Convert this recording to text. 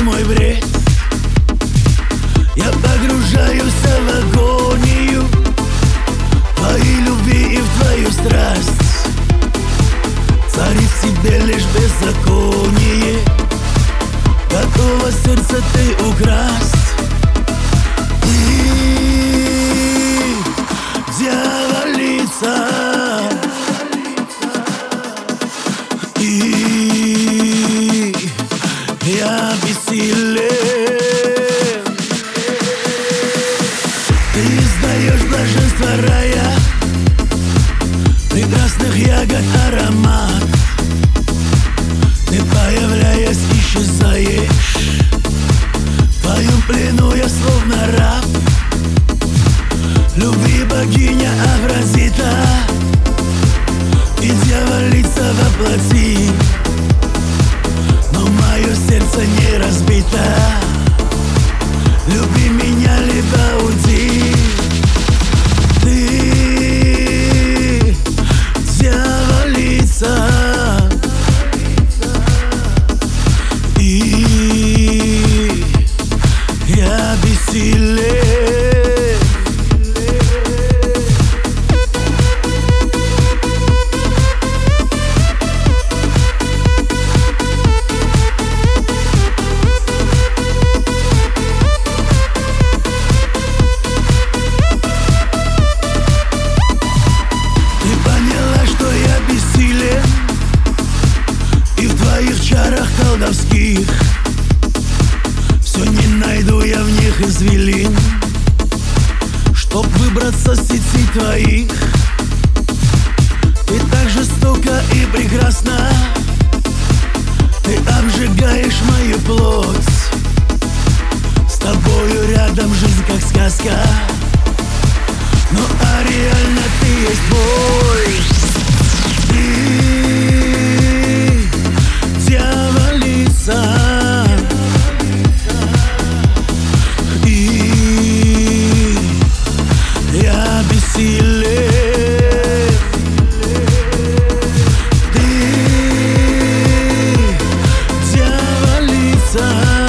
мой бред. Я погружаюсь в агонию твоей любви и в твою страсть. Царит в тебе лишь беззаконие, готова сердце ты украсть. Ты дьяволица, и я бессилен. Ты издаешь блаженство рая, прекрасных ягод аромат. Ты, появляясь, исчезаешь. В твоем плену я словно раб. Любви богиня Афродита и дьяволица воплоти. Но мое сердце не разбито. Люби меня, либо уйди. Ты дьяволица, и я бессилен. И в твоих чарах колдовских все не найду я в них извилин, чтоб выбраться с сети твоих. Ты так жестока и прекрасна, ты обжигаешь мою плоть. С тобою рядом жизнь как сказка, но реально ты есть боль. Ты дьяволица, и я бессилен. Ты дьяволица.